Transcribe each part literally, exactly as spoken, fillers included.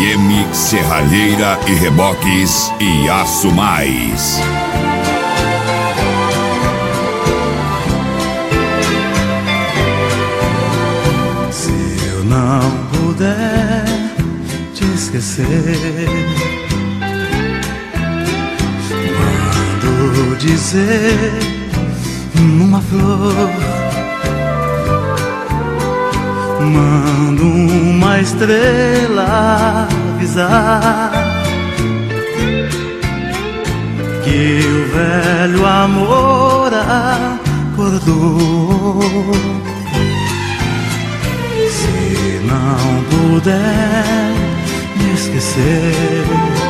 M, serralheira e reboques e Aço Mais. Se eu não puder te esquecer, mando dizer numa flor, mando uma estrela avisar que o velho amor acordou. Se não puder me esquecer,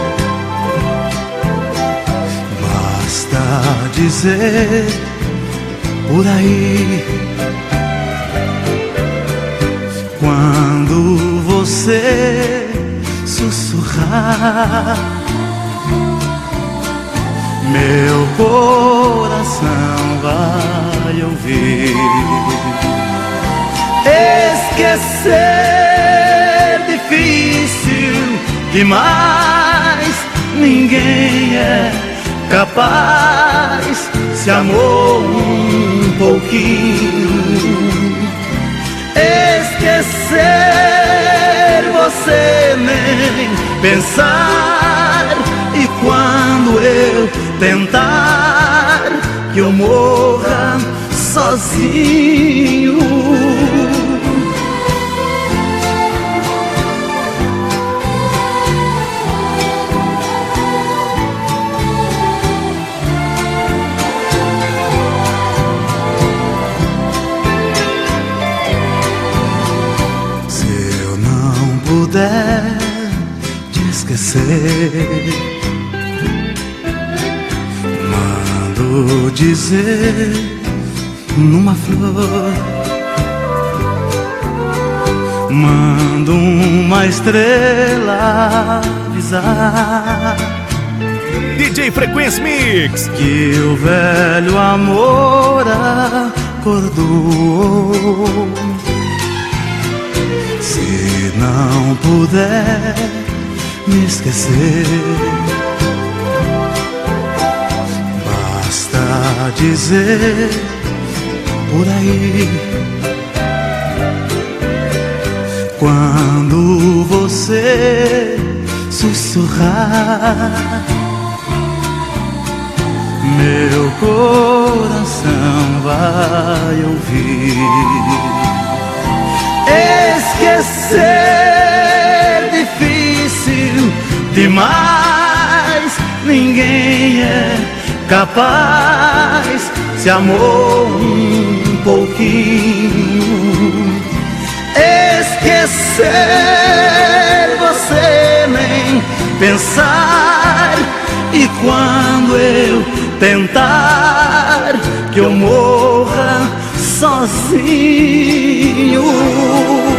basta dizer por aí, quando você sussurrar, meu coração vai ouvir. Esquecer difícil demais, ninguém é capaz. Se amou um pouquinho, esquecer você nem pensar. E quando eu tentar que eu morra sozinho, puder te esquecer, mando dizer numa flor, mando uma estrela avisar D J Frequência Mix que o velho amor acordou. Se não puder me esquecer, basta dizer por aí, quando você sussurrar, meu coração vai ouvir. Esquecer difícil demais, ninguém é capaz. Se amou um pouquinho, esquecer você nem pensar. E quando eu tentar que eu morra sozinho,